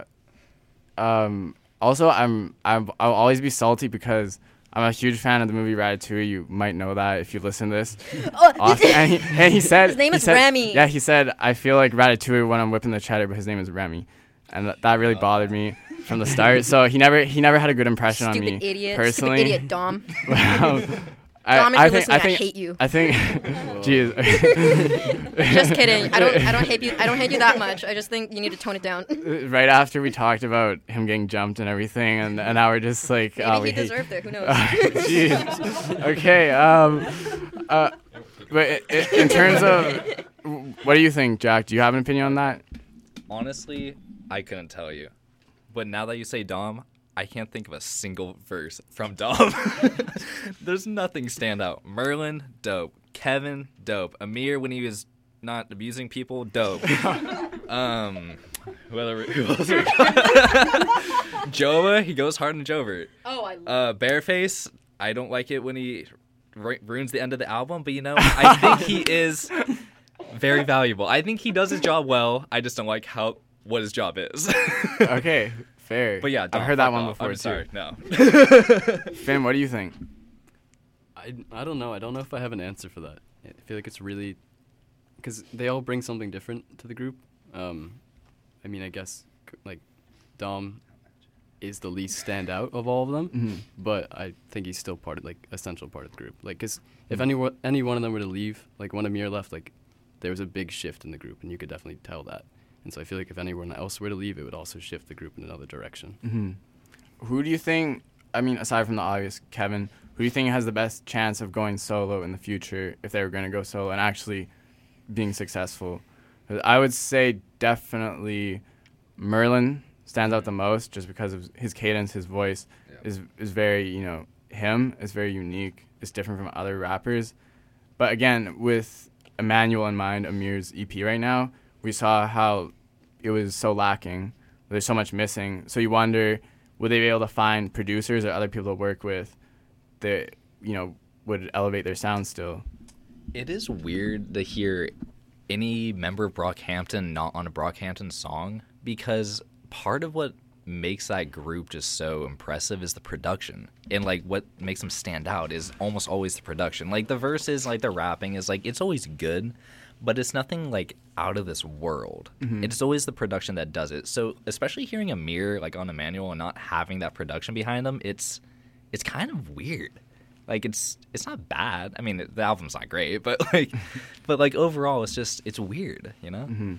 um. Also, I'm I'm I'll always be salty because I'm a huge fan of the movie Ratatouille. You might know that if you listen to this. Oh, Often. And, he, and he said his name he is said, Remy. Yeah, he said I feel like Ratatouille when I'm whipping the cheddar, but his name is Remy, and th- that really bothered me from the start. So he never he never had a good impression Stupid on me idiot. personally. Stupid idiot, Dom. Well, I, Dom, if I you're think, listening, I I think hate you. I think. Jeez. Just kidding. I don't. I don't hate you. I don't hate you that much. I just think you need to tone it down. Right after we talked about him getting jumped and everything, and, and now we're just like, Maybe oh, he we hate- deserved it. Who knows? Jeez. Okay. Um. Uh. But i- i- in terms of, what do you think, Jack? Do you have an opinion on that? Honestly, I couldn't tell you. But now that you say Dom, I can't think of a single verse from Dom. There's nothing stand out. Merlin, dope. Kevin, dope. Amir, when he was not abusing people, dope. um, who, other, who else we got? Jova, he goes hard on Jovert. Oh, I Uh, Bareface, I don't like it when he ru- ruins the end of the album, but you know, I think he is very valuable. I think he does his job well. I just don't like how what his job is. Okay, fair. But yeah, I've Dom, heard that fuck one off. before I'm too. sorry, no. Finn, what do you think? I, I don't know. I don't know if I have an answer for that. I feel like it's really because they all bring something different to the group. Um, I mean, I guess c- like Dom is the least standout of all of them, Mhm. but I think he's still part of like essential part of the group. Like, cause if Mhm. any one- any one of them were to leave, like when Amir left, like there was a big shift in the group, and you could definitely tell that. And so I feel like if anyone else were to leave, it would also shift the group in another direction. Mm-hmm. Who do you think? I mean, aside from the obvious, Kevin, who do you think has the best chance of going solo in the future if they were going to go solo and actually being successful? 'Cause I would say definitely Merlin stands out the most just because of his cadence, his voice is is very, you know, him. It's very unique. It's different from other rappers. But again, with Emmanuel in mind, Amir's E P right now, we saw how it was so lacking. There's so much missing. So you wonder, would they be able to find producers or other people to work with that, you know, would elevate their sound still? It is weird to hear any member of Brockhampton not on a Brockhampton song, because part of what makes that group just so impressive is the production. And like what makes them stand out is almost always the production. Like the verses, like the rapping is like, it's always good, but it's nothing like out of this world. Mhm. It's always the production that does it. So especially hearing Amir like on Emmanuel and not having that production behind them, it's it's kind of weird. Like it's it's not bad. I mean, the album's not great, but like but like overall it's just it's weird, you know? Mm-hmm.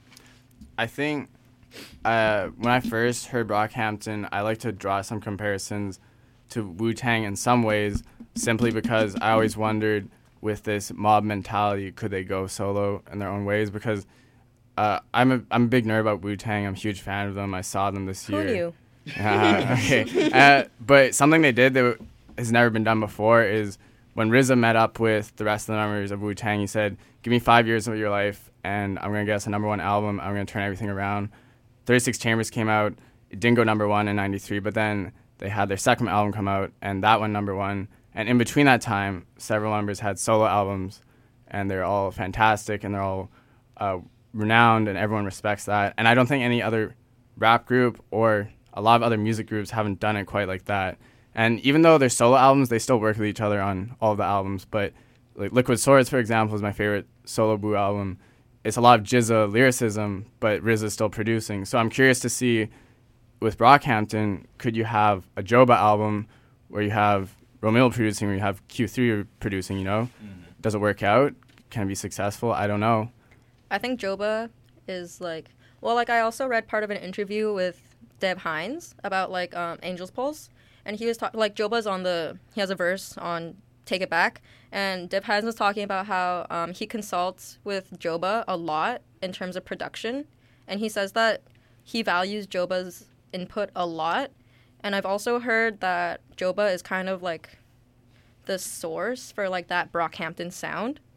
I think uh, when I first heard Brockhampton, I like to draw some comparisons to Wu-Tang in some ways, simply because I always wondered, with this mob mentality, could they go solo in their own ways? Because uh, I'm a I'm a big nerd about Wu-Tang. I'm a huge fan of them. I saw them this Who year. knew? Uh, okay, uh, but something they did that w- has never been done before is when R Z A met up with the rest of the members of Wu-Tang, he said, "Give me five years of your life, and I'm gonna get us a number one album. I'm gonna turn everything around." thirty-six Chambers came out. It didn't go number one in ninety-three, but then they had their second album come out, and that went number one. And in between that time, several members had solo albums, and they're all fantastic, and they're all uh, renowned, and everyone respects that. And I don't think any other rap group or a lot of other music groups haven't done it quite like that. And even though they're solo albums, they still work with each other on all of the albums. But like Liquid Swords, for example, is my favorite solo Boo album. It's a lot of Jizza lyricism, but R Z A is still producing. So I'm curious to see, with Brockhampton, could you have a Joba album where you have Romeo producing, where you have Q three producing, you know? Mm-hmm. Does it work out? Can it be successful? I don't know. I think Joba is like, well, like I also read part of an interview with Deb Hines about like um, Angel's Pulse, and he was talking like Joba's on the he has a verse on Take It Back, and Deb Hines was talking about how um, he consults with Joba a lot in terms of production, and he says that he values Joba's input a lot. And I've also heard that Joba is kind of like the source for like that Brockhampton sound.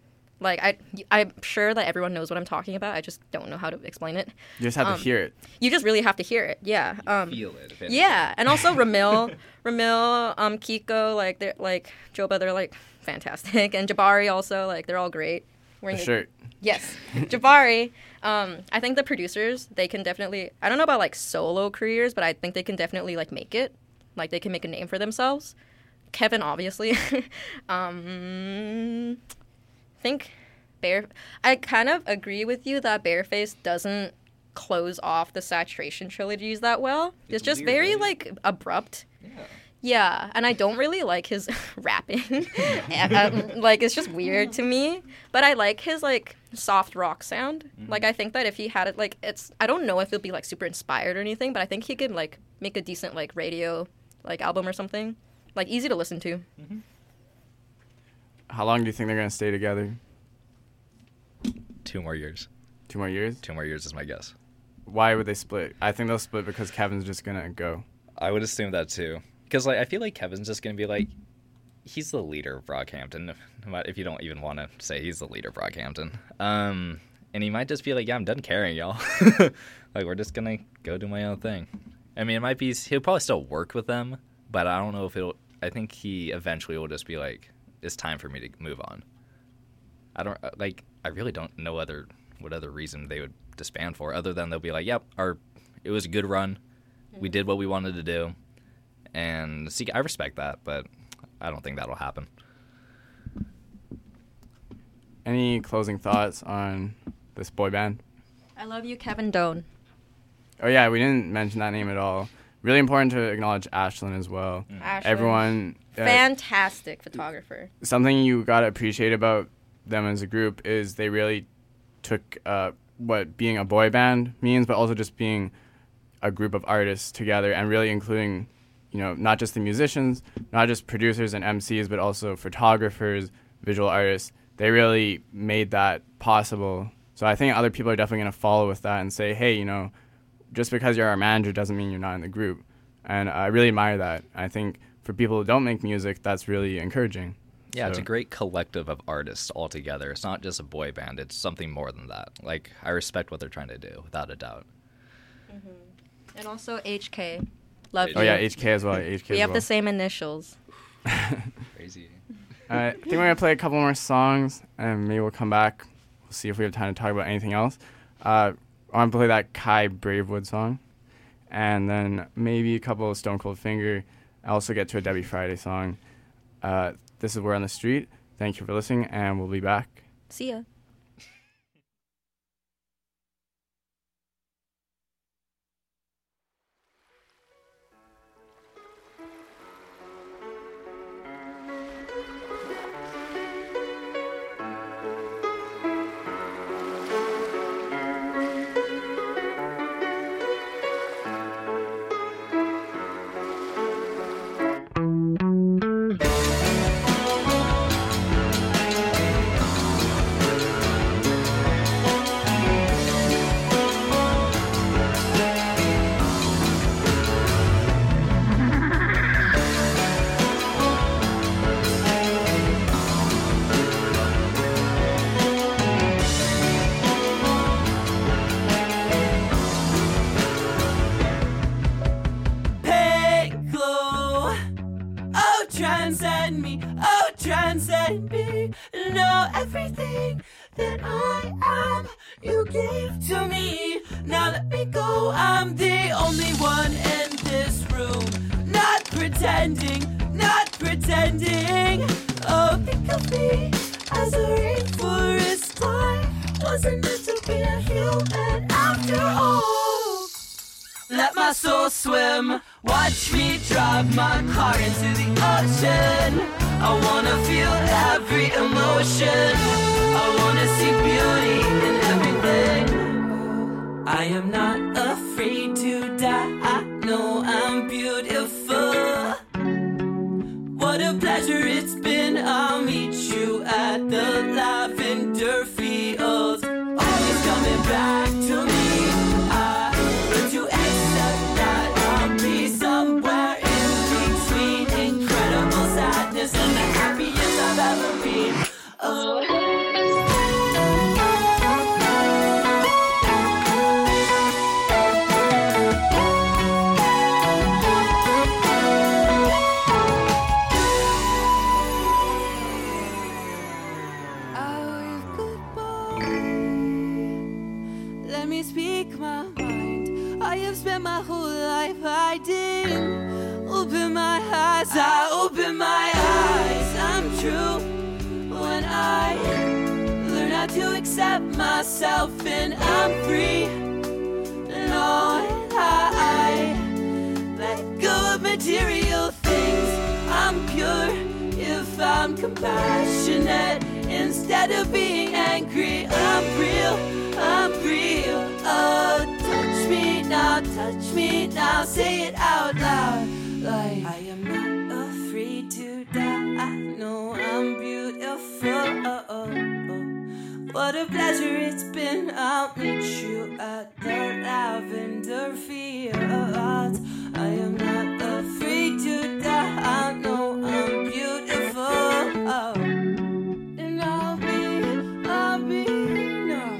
Like, I, I'm sure that everyone knows what I'm talking about. I just don't know how to explain it. You just have um, to hear it. You just really have to hear it, yeah. Um, feel it. If yeah, and also Ramil, Ramil, um, Kiko, like, they're, like, Joba, they're, like, fantastic. And Jabari also, like, they're all great. The shirt. Yes. Jabari. Um, I think the producers, they can definitely, I don't know about, like, solo careers, but I think they can definitely, like, make it. Like, they can make a name for themselves. Kevin, obviously. um... think Bare I kind of agree with you that Bareface doesn't close off the Saturation trilogies that well. It's, it's just weird, very right? like abrupt. Yeah. Yeah, and I don't really like his rapping. um, like it's just weird to me, but I like his like soft rock sound. Mm-hmm. Like I think that if he had it like it's I don't know if it'll be like super inspired or anything, but I think he could like make a decent like radio like album or something. Like easy to listen to. Mm-hmm. How long do you think they're going to stay together? Two more years. Two more years? Two more years is my guess. Why would they split? I think they'll split because Kevin's just going to go. I would assume that too. Because like, I feel like Kevin's just going to be like, he's the leader of Brockhampton, if you don't even want to say he's the leader of Brockhampton. Um, and he might just be like, yeah, I'm done caring, y'all. Like, we're just going to go do my own thing. I mean, it might be, he'll probably still work with them, but I don't know if it'll, I think he eventually will just be like, it's time for me to move on. I don't like. I really don't know other what other reason they would disband for, other than they'll be like, "Yep, our it was a good run. We did what we wanted to do." And see, I respect that, but I don't think that'll happen. Any closing thoughts on this boy band? I love you, Kevin Doan. Oh yeah, we didn't mention that name at all. Really important to acknowledge Ashlyn as well. Mm. Ashlyn. Everyone. Uh, Fantastic photographer. Something you gotta appreciate about them as a group is they really took uh, what being a boy band means, but also just being a group of artists together and really including, you know, not just the musicians, not just producers and M Cs, but also photographers, visual artists. They really made that possible. So I think other people are definitely going to follow with that and say, hey, you know, just because you're our manager doesn't mean you're not in the group. And I really admire that. I think for people who don't make music, that's really encouraging. Yeah, so. It's a great collective of artists all together. It's not just a boy band. It's something more than that. Like, I respect what they're trying to do, without a doubt. Mm-hmm. And also H K. Love you. Oh, yeah, H K as well. H K we as have well. the same initials. Crazy. uh, I think we're going to play a couple more songs, and maybe we'll come back. We'll see if we have time to talk about anything else. Uh, I want to play that Kai Bravewood song, and then maybe a couple of Stone Cold Finger. I also get to a Debbie Friday song. Uh, this is We're on the Street. Thank you for listening, and we'll be back. See ya. transcend me, oh transcend me. Know everything that I am, you gave to me. Now let me go, I'm the only one in this room. Not pretending, not pretending. Oh, think of me as a rainforest fly. Wasn't meant to be a human after all. Let my soul swim, watch me drop my car into the ocean. I wanna feel every emotion. I wanna see beauty in everything. I am not afraid to die. I know I'm beautiful. What a pleasure it's been. I'll meet you at the lavender fields. Always coming back to me. And the happiest I've ever been. Oh. speak my mind. I have spent my whole life hiding. Open my eyes, I open my eyes. I'm true when I learn how to accept myself, and I'm free. Knowing I let go of material things. I'm pure if I'm compassionate instead of being angry. I'm real, I'm real. Oh, touch me now, touch me now. Say it out loud. Like, I am not afraid to die. I know I'm beautiful. Oh, oh, oh. What a pleasure it's been. I'll meet you at the lavender fields. I am not afraid to die. I know I'm beautiful. Oh. And I'll be, I'll be, no.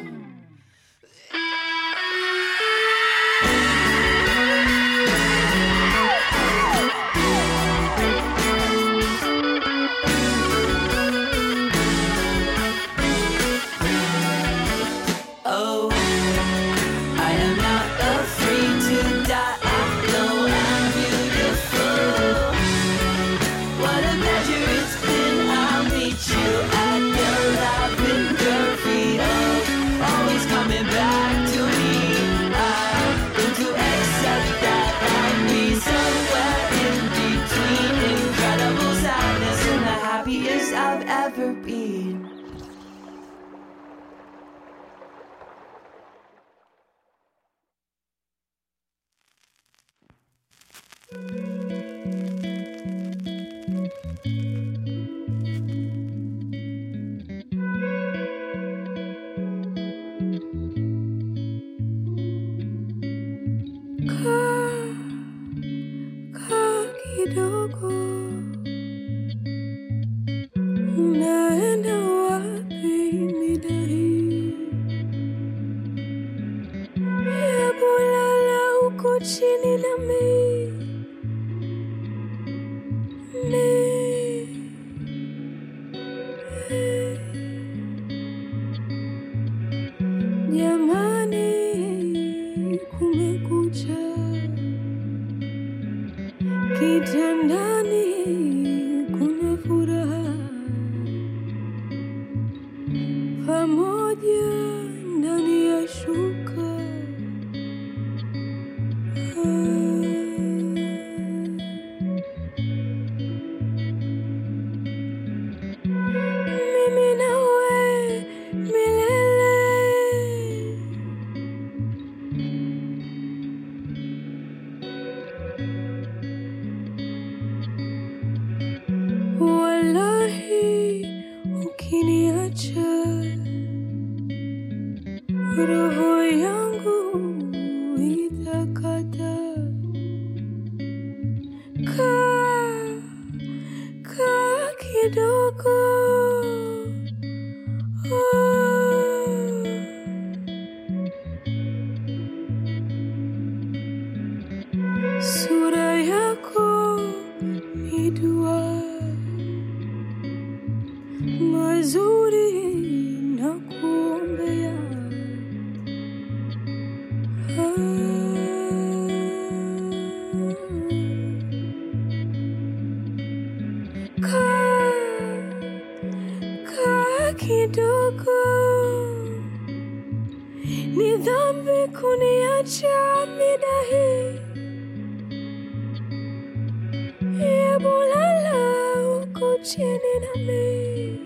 Oh, I am not afraid to die. I know I'm beautiful. What a pleasure it's been. I'll meet you at the lavender field. Always coming back to me. I learned to accept that I'll be somewhere in between incredible sadness and the happiest I've ever been. Kidogo unaenda wapi mida hii? Hebu lala huko chini nami. Ni- eh. Jamani, kumekucha. Kitandani kuna furaha pamoja ndani ya shuka. Mimi nawe milele. Wallahi, ukiniacha roho yangu itakata. Kaa, kaa kidogo. Oh. Sura yako ni dua mazuri na kuombea. Kaa, kaa kidogo. Ni dhambi kuniacha mida hii. Hebu lala huko chini nami.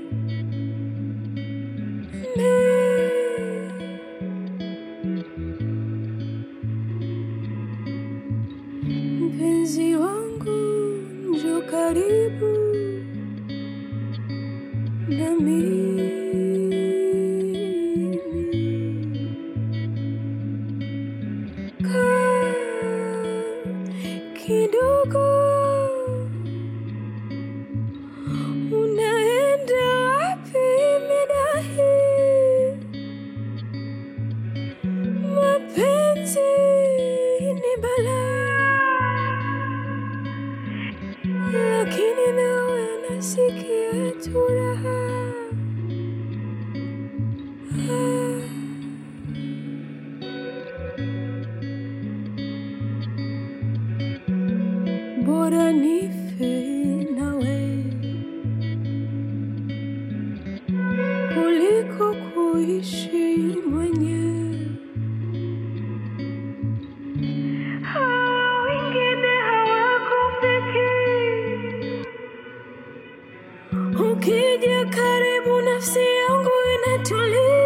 Mpenzi wangu njoo karibu nami. Kaa kidogo unaenda ishimanye wengine hawakufiki. Ukija karibu nafsi yangu inatulia.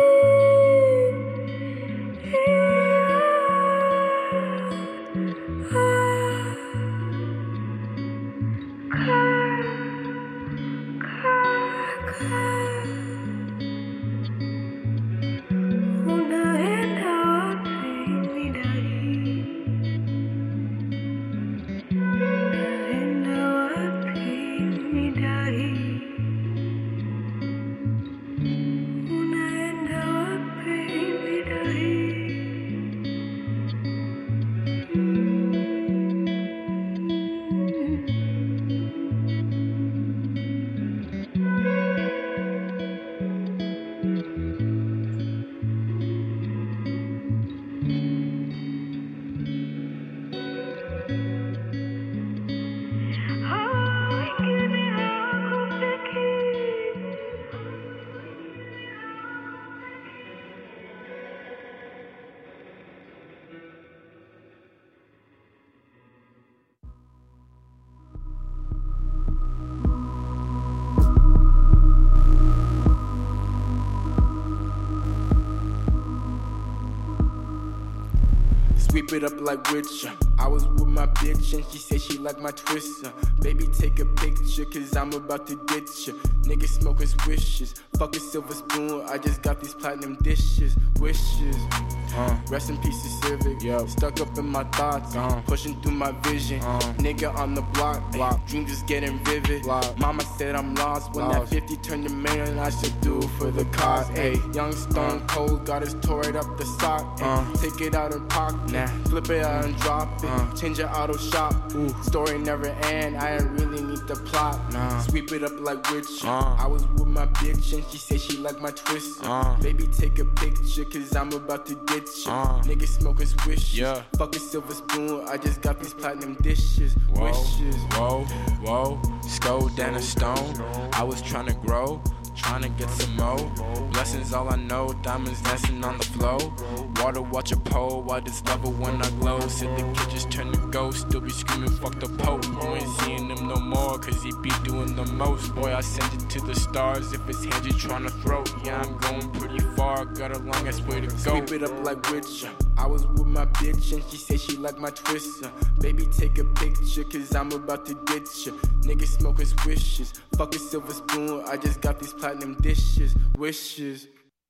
Sweep it up like Witcher. I was with my bitch and she said she like my twister. Baby, take a picture cause I'm about to ditch ya. Niggas smoking swishes. Fuck a silver spoon, I just got these platinum dishes. Wishes. Uh, rest in peace to Civic. Yo. Stuck up in my thoughts. Uh, pushing through my vision. Uh, Nigga on the block. block. Dreams is getting vivid. Block. Mama said I'm lost. When lost. That fifty turned to million, I should do it for the cause. Ayy, young stone cold, got us tore it up the sock. Uh, Take it out and pocket. Nah. Flip it out and drop it. Uh, Change your auto shop. Ooh. Story never end. I ain't really need the plot. Nah. Sweep it up like Witcher. Uh, I was with my bitch and she said she like my twister. Uh, Baby, take a picture cause I'm about to ditch ya. Uh, Niggas smoking swishes. Yeah. Fuck a silver spoon. I just got these platinum dishes. Whoa, Wishes. whoa, whoa. Skull down a stone. I was trying to grow. Trying to get some more. Blessings all I know. Diamonds dancing on the flow. Water watch a pole. While discover when I glow. Said the kid just turned to ghost. Still be screaming fuck the Pope. You ain't seeing him no more cause he be doing the most. Boy, I send it to the stars if it's hands you trying to throw. Yeah, I'm going pretty far. Got a long ass way to go. Sweep it up like Witcher. I was with my bitch and she said she like my twister. Baby, take a picture cause I'm about to ditch ya. Niggas smoking swishes. Fuck a silver spoon. I just got these platinum dishes. Wishes.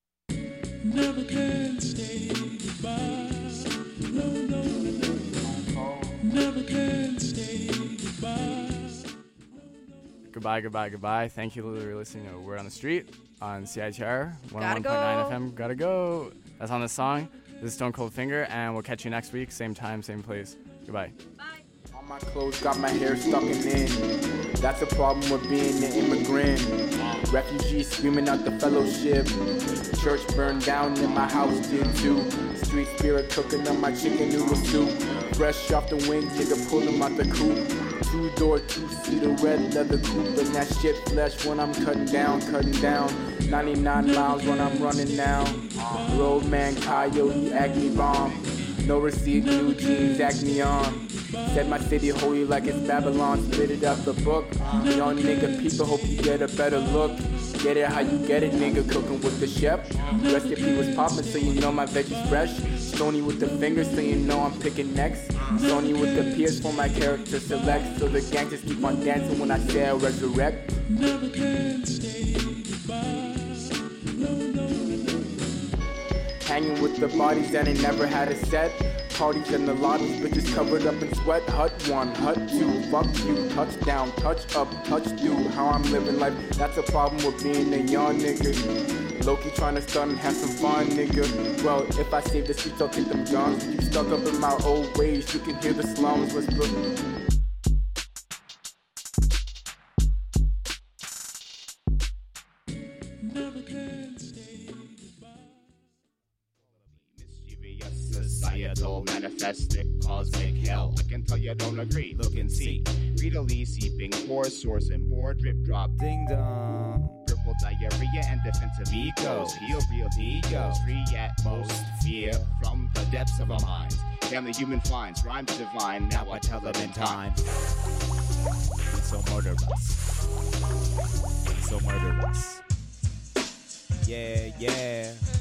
Never can say goodbye. No, no, no. Never can say goodbye. Goodbye, goodbye, goodbye. Thank you for listening to Word on the Street on C I T R one oh one point Gotta nine go. F M. Gotta go. That's on the song. This is Stone Cold Finger, and we'll catch you next week. Same time, same place. Goodbye. All my clothes got my hair stuck in. That's the problem with being an immigrant. Refugees screaming out the fellowship. Church burned down and my house did too. Street spirit cooking up my chicken noodle soup. Fresh off the wings, nigga pulled them out the coop. Two door, two seater, red leather coupe. And that shit flesh when I'm cutting down, cutting down. ninety-nine miles when I'm running now. Road man, coyote, acne bomb. No receipt, new jeans, acne on. Set my city holy like it's Babylon. Spit it out the book. Young nigga, people hope you get a better look. Get it how you get it, nigga, cooking with the chef. Recipe was poppin', so you know my veggies fresh. Stony with the fingers, so you know I'm picking next. Sony with the peers for my character select. So the gangsters keep on dancing when I say I resurrect. Never can say goodbye. No, no, no. Hanging with the bodies that ain't never had a set. Parties in the lobbies, bitches covered up in sweat. Hut one, hut two, fuck you. Touchdown, touch up, touch through. How I'm living life, that's a problem with being a young nigga. Low-key trying to stun and have some fun, nigga. Well, if I save the streets, I'll take them guns. You stuck up in my old ways, you can hear the slums whisper. Societal manifestic cosmic hell. I can tell you don't agree. Look and see. Greedily seeping pore source and more drip drop. Ding dong. physical diarrhea and defensive egos. Heal real egos, free atmosphere from the depths of our minds. Damn the human finds, rhymes divine, now I tell them in time. It's so murderous. It's so murderous. Yeah, yeah.